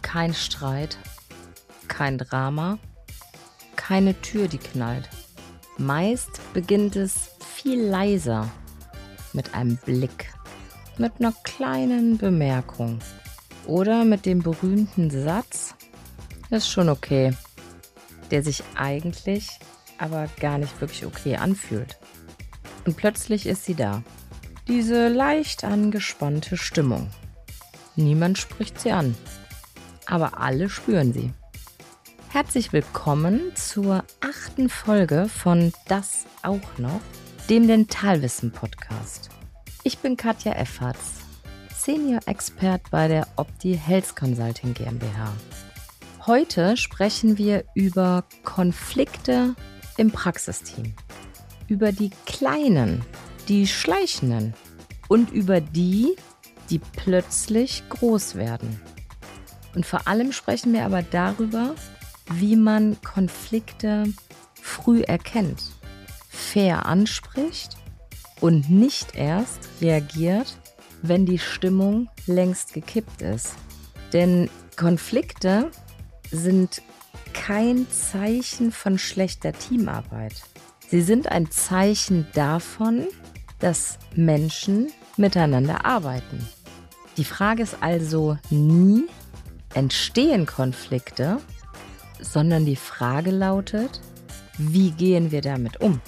Kein Streit, kein Drama, keine Tür, die knallt. Meist beginnt es viel leiser, mit einem Blick, mit einer kleinen Bemerkung oder mit dem berühmten Satz, ist schon okay, der sich eigentlich aber gar nicht wirklich okay anfühlt. Und plötzlich ist sie da, diese leicht angespannte Stimmung. Niemand spricht sie an, aber alle spüren sie. Herzlich willkommen zur 8. Folge von Das auch noch, dem Dentalwissen-Podcast. Ich bin Katja Efferts, Senior Expert bei der Opti Health Consulting GmbH. Heute sprechen wir über Konflikte im Praxisteam, über die kleinen, die schleichenden und über die plötzlich groß werden. Und vor allem sprechen wir aber darüber, wie man Konflikte früh erkennt, fair anspricht und nicht erst reagiert, wenn die Stimmung längst gekippt ist. Denn Konflikte sind kein Zeichen von schlechter Teamarbeit. Sie sind ein Zeichen davon, dass Menschen miteinander arbeiten. Die Frage ist also nie, entstehen Konflikte, sondern die Frage lautet, wie gehen wir damit um?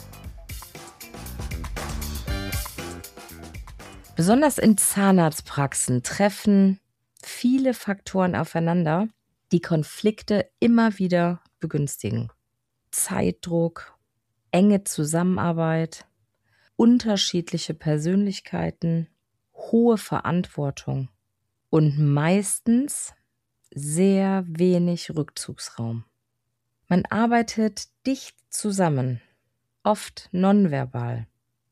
Besonders in Zahnarztpraxen treffen viele Faktoren aufeinander, die Konflikte immer wieder begünstigen. Zeitdruck, enge Zusammenarbeit, unterschiedliche Persönlichkeiten, hohe Verantwortung und meistens sehr wenig Rückzugsraum. Man arbeitet dicht zusammen, oft nonverbal,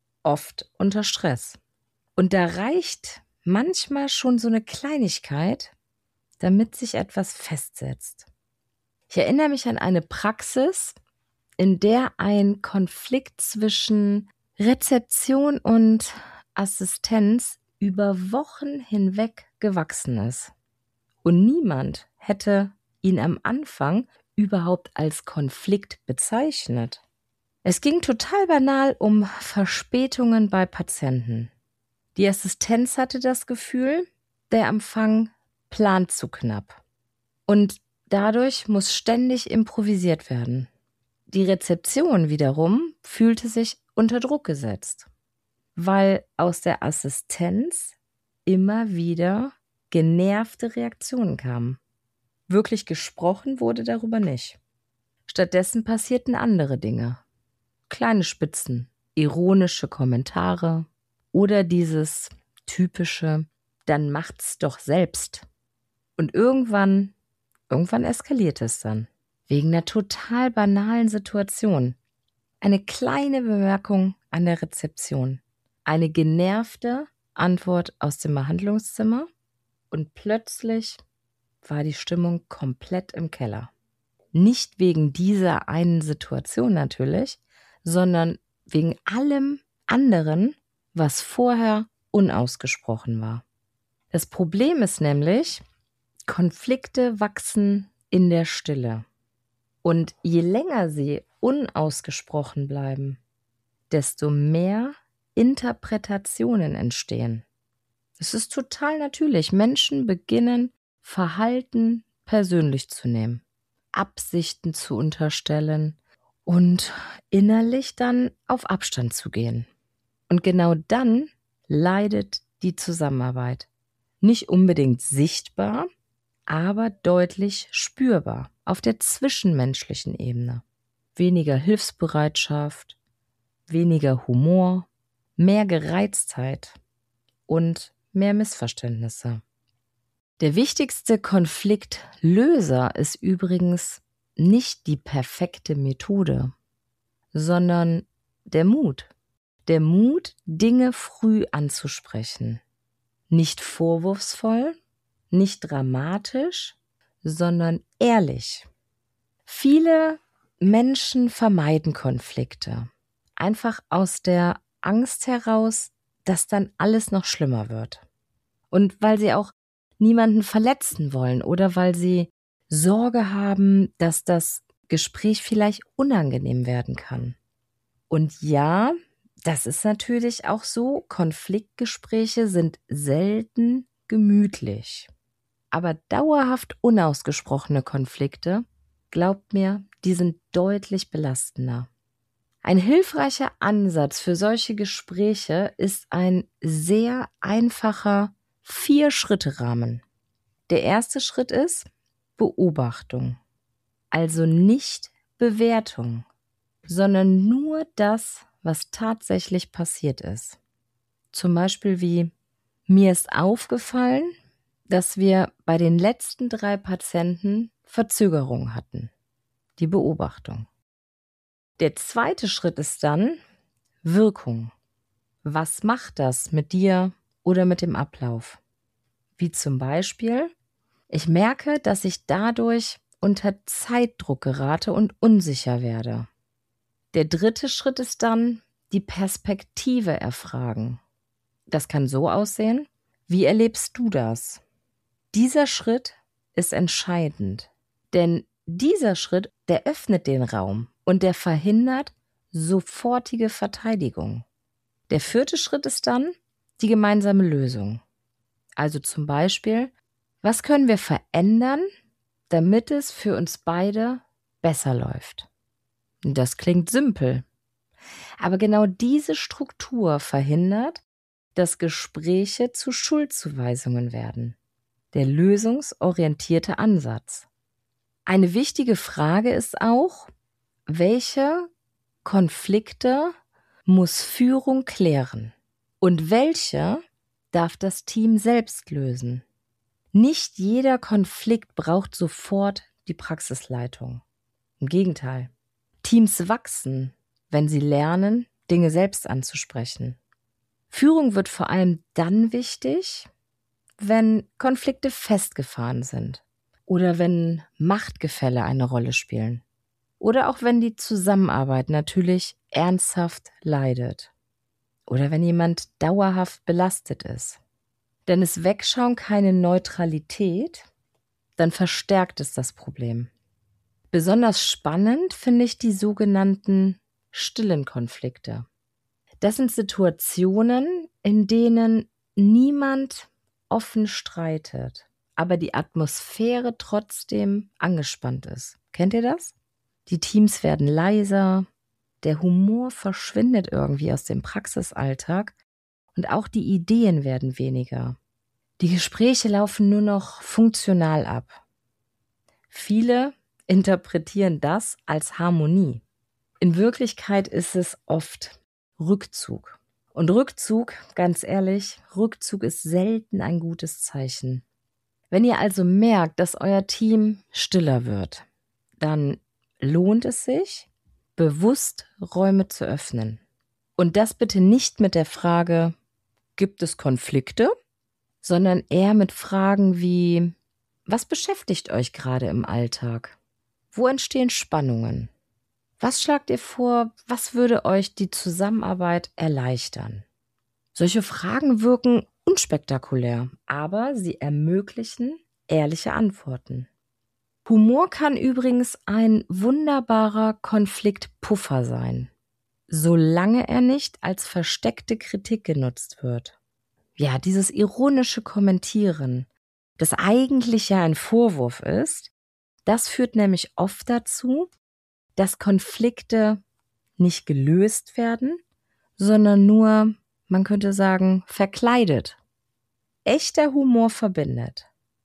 oft unter Stress. Und da reicht manchmal schon so eine Kleinigkeit, damit sich etwas festsetzt. Ich erinnere mich an eine Praxis, in der ein Konflikt zwischen Rezeption und Assistenz über Wochen hinweg gewachsen ist. Und niemand hätte ihn am Anfang überhaupt als Konflikt bezeichnet. Es ging total banal um Verspätungen bei Patienten. Die Assistenz hatte das Gefühl, der Empfang plant zu knapp. Und dadurch muss ständig improvisiert werden. Die Rezeption wiederum fühlte sich unter Druck gesetzt, weil aus der Assistenz immer wieder genervte Reaktionen kamen. Wirklich gesprochen wurde darüber nicht. Stattdessen passierten andere Dinge. Kleine Spitzen, ironische Kommentare oder dieses typische, dann macht's doch selbst. Und irgendwann eskalierte es dann. Wegen einer total banalen Situation. Eine kleine Bemerkung an der Rezeption. Eine genervte Antwort aus dem Behandlungszimmer. Und plötzlich war die Stimmung komplett im Keller. Nicht wegen dieser einen Situation natürlich, sondern wegen allem anderen, was vorher unausgesprochen war. Das Problem ist nämlich, Konflikte wachsen in der Stille. Und je länger sie unausgesprochen bleiben, desto mehr Interpretationen entstehen. Es ist total natürlich. Menschen beginnen, Verhalten persönlich zu nehmen, Absichten zu unterstellen und innerlich dann auf Abstand zu gehen. Und genau dann leidet die Zusammenarbeit. Nicht unbedingt sichtbar, aber deutlich spürbar auf der zwischenmenschlichen Ebene. Weniger Hilfsbereitschaft, weniger Humor, mehr Gereiztheit und mehr Missverständnisse. Der wichtigste Konfliktlöser ist übrigens nicht die perfekte Methode, sondern der Mut. Der Mut, Dinge früh anzusprechen. Nicht vorwurfsvoll, nicht dramatisch, sondern ehrlich. Viele Menschen vermeiden Konflikte. Einfach aus der Angst heraus, dass dann alles noch schlimmer wird. Und weil sie auch niemanden verletzen wollen oder weil sie Sorge haben, dass das Gespräch vielleicht unangenehm werden kann. Und ja, das ist natürlich auch so, Konfliktgespräche sind selten gemütlich. Aber dauerhaft unausgesprochene Konflikte, glaubt mir, die sind deutlich belastender. Ein hilfreicher Ansatz für solche Gespräche ist ein sehr einfacher 4-Schritte-Rahmen. Der erste Schritt ist Beobachtung, also nicht Bewertung, sondern nur das, was tatsächlich passiert ist. Zum Beispiel wie: Mir ist aufgefallen, dass wir bei den letzten 3 Patienten Verzögerungen hatten. Die Beobachtung. Der zweite Schritt ist dann Wirkung. Was macht das mit dir oder mit dem Ablauf? Wie zum Beispiel: Ich merke, dass ich dadurch unter Zeitdruck gerate und unsicher werde. Der dritte Schritt ist dann die Perspektive erfragen. Das kann so aussehen: Wie erlebst du das? Dieser Schritt ist entscheidend, denn dieser Schritt, der öffnet den Raum und der verhindert sofortige Verteidigung. Der vierte Schritt ist dann die gemeinsame Lösung. Also zum Beispiel: Was können wir verändern, damit es für uns beide besser läuft? Das klingt simpel. Aber genau diese Struktur verhindert, dass Gespräche zu Schuldzuweisungen werden. Der lösungsorientierte Ansatz. Eine wichtige Frage ist auch: Welche Konflikte muss Führung klären und welche darf das Team selbst lösen? Nicht jeder Konflikt braucht sofort die Praxisleitung. Im Gegenteil. Teams wachsen, wenn sie lernen, Dinge selbst anzusprechen. Führung wird vor allem dann wichtig, wenn Konflikte festgefahren sind oder wenn Machtgefälle eine Rolle spielen oder auch wenn die Zusammenarbeit natürlich ernsthaft leidet oder wenn jemand dauerhaft belastet ist. Denn ist Wegschauen keine Neutralität, dann verstärkt es das Problem. Besonders spannend finde ich die sogenannten stillen Konflikte. Das sind Situationen, in denen niemand offen streitet, aber die Atmosphäre trotzdem angespannt ist. Kennt ihr das? Die Teams werden leiser, der Humor verschwindet irgendwie aus dem Praxisalltag und auch die Ideen werden weniger. Die Gespräche laufen nur noch funktional ab. Viele interpretieren das als Harmonie. In Wirklichkeit ist es oft Rückzug. Und Rückzug, ganz ehrlich, Rückzug ist selten ein gutes Zeichen. Wenn ihr also merkt, dass euer Team stiller wird, dann lohnt es sich, bewusst Räume zu öffnen. Und das bitte nicht mit der Frage: Gibt es Konflikte? Sondern eher mit Fragen wie: Was beschäftigt euch gerade im Alltag? Wo entstehen Spannungen? Was schlagt ihr vor? Was würde euch die Zusammenarbeit erleichtern? Solche Fragen wirken unspektakulär, aber sie ermöglichen ehrliche Antworten. Humor kann übrigens ein wunderbarer Konfliktpuffer sein, solange er nicht als versteckte Kritik genutzt wird. Ja, dieses ironische Kommentieren, das eigentlich ja ein Vorwurf ist, das führt nämlich oft dazu, dass Konflikte nicht gelöst werden, sondern nur, man könnte sagen, verkleidet. Echter Humor verbindet.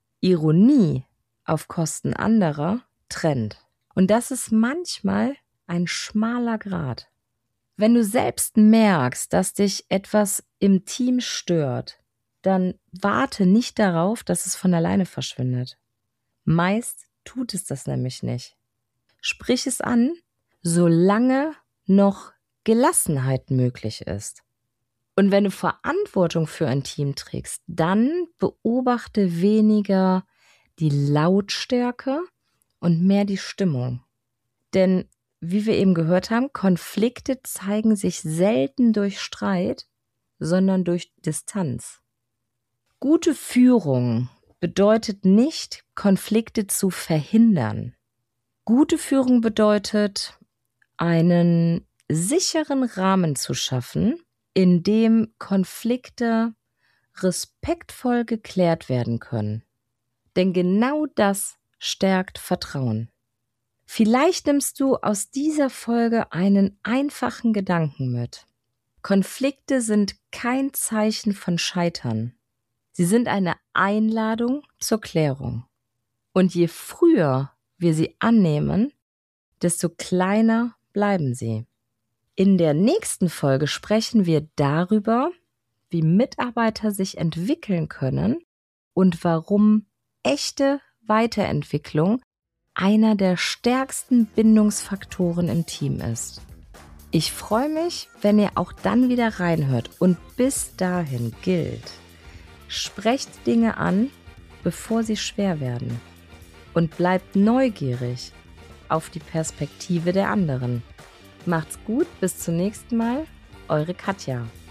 Ironie auf Kosten anderer trennt. Und das ist manchmal ein schmaler Grat. Wenn du selbst merkst, dass dich etwas im Team stört, dann warte nicht darauf, dass es von alleine verschwindet. Meist tut es das nämlich nicht. Sprich es an, solange noch Gelassenheit möglich ist. Und wenn du Verantwortung für ein Team trägst, dann beobachte weniger die Lautstärke und mehr die Stimmung. Denn, wie wir eben gehört haben, Konflikte zeigen sich selten durch Streit, sondern durch Distanz. Gute Führung bedeutet nicht, Konflikte zu verhindern. Gute Führung bedeutet, einen sicheren Rahmen zu schaffen, in dem Konflikte respektvoll geklärt werden können. Denn genau das stärkt Vertrauen. Vielleicht nimmst du aus dieser Folge einen einfachen Gedanken mit. Konflikte sind kein Zeichen von Scheitern. Sie sind eine Einladung zur Klärung. Und je früher wir sie annehmen, desto kleiner bleiben sie. In der nächsten Folge sprechen wir darüber, wie Mitarbeiter sich entwickeln können und warum echte Weiterentwicklung einer der stärksten Bindungsfaktoren im Team ist. Ich freue mich, wenn ihr auch dann wieder reinhört und bis dahin gilt: Sprecht Dinge an, bevor sie schwer werden und bleibt neugierig auf die Perspektive der anderen. Macht's gut, bis zum nächsten Mal, eure Katja.